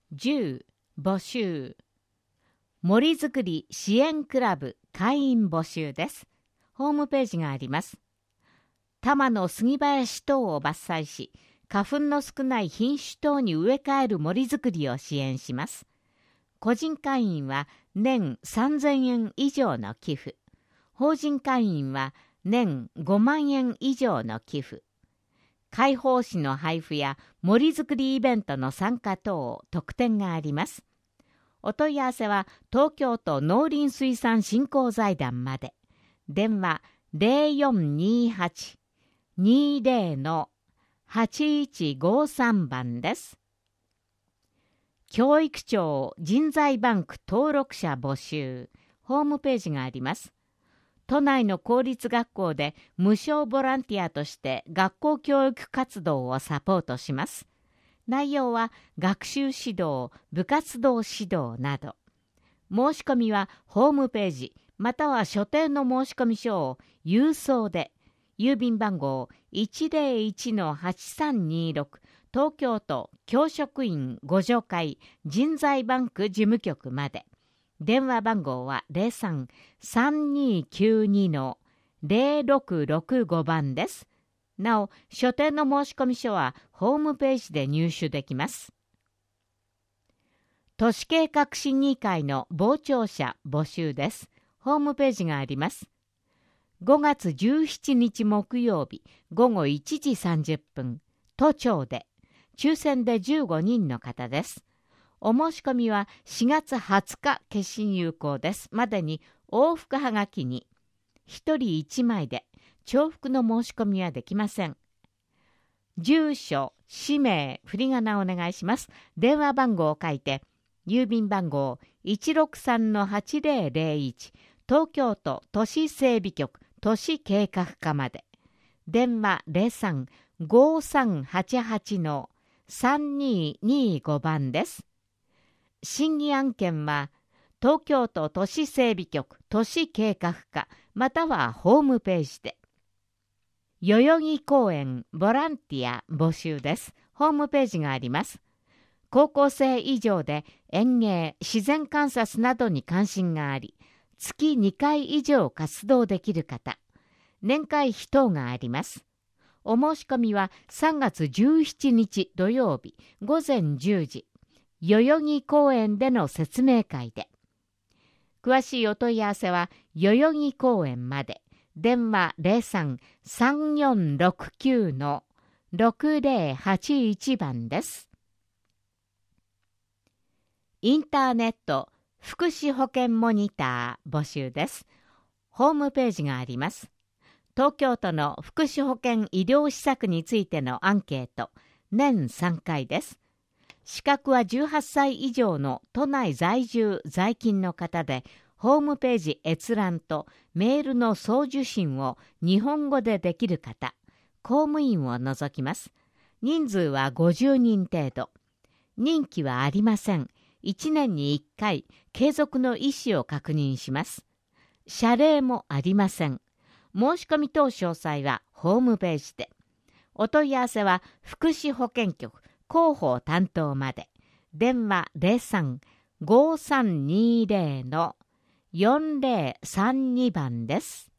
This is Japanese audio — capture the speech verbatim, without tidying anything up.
じゅう募集。森づくり支援クラブ会員募集です。ホームページがあります。多摩の杉林等を伐採し、花粉の少ない品種等に植え替える森づくりを支援します。個人会員は年さんぜんえん以上の寄付。法人会員は年ごまんえん以上の寄付。開放誌の配布や森づくりイベントの参加等特典があります。お問い合わせは東京都農林水産振興財団まで。電話 ゼロよんにーはち にーぜろ のはちいちごさん 番です。教育庁人材バンク登録者募集。ホームページがあります。都内の公立学校で無償ボランティアとして学校教育活動をサポートします。内容は学習指導、部活動指導など。申し込みはホームページまたは所定の申込書を郵送で、郵便番号 いちぜろいちのはちさんにろく 東京都教職員ご助会人材バンク事務局まで。電話番号は ゼロさん さんにーきゅうにのゼロろくろくご 番です。なお、所定の申込書はホームページで入手できます。都市計画審議会の傍聴者募集です。ホームページがあります。ごがつじゅうしちにち木曜日ごごいちじさんじゅっぷん、都庁で、抽選でじゅうごにんの方です。お申し込みはしがつはつか決心有効です。までに往復はがきにひとりいちまいで重複の申し込みはできません。住所、氏名、振り仮名をお願いします。電話番号を書いて、郵便番号 いちろくさんのはちぜろぜろいち 東京都都市整備局都市計画課まで。電話 ゼロさん ごさんはちはちのさんにーにーご 番です。審議案件は東京都都市整備局都市計画課またはホームページで。代々木公園ボランティア募集です。ホームページがあります。高校生以上で園芸、自然観察などに関心があり、月にかい以上活動できる方、年会費等があります。お申し込みはさんがつじゅうしちにち土曜日ごぜんじゅうじ、代々木公園での説明会で。詳しいお問い合わせは代々木公園まで。電話 ゼロさん さんよんろくきゅうのろくぜろはちいち 番です。インターネット福祉保険モニター募集です。ホームページがあります。東京都の福祉保険医療施策についてのアンケート、年さんかいです。資格はじゅうはっさい以上の都内在住在勤の方で、ホームページ閲覧とメールの送受信を日本語でできる方、公務員を除きます。人数はごじゅうにん程度。任期はありません。いちねんにいっかい、継続の意思を確認します。謝礼もありません。申し込み等詳細はホームページで。お問い合わせは福祉保健局広報担当まで。電話 ゼロさん ごさんにーぜろのよんぜろさんに 番です。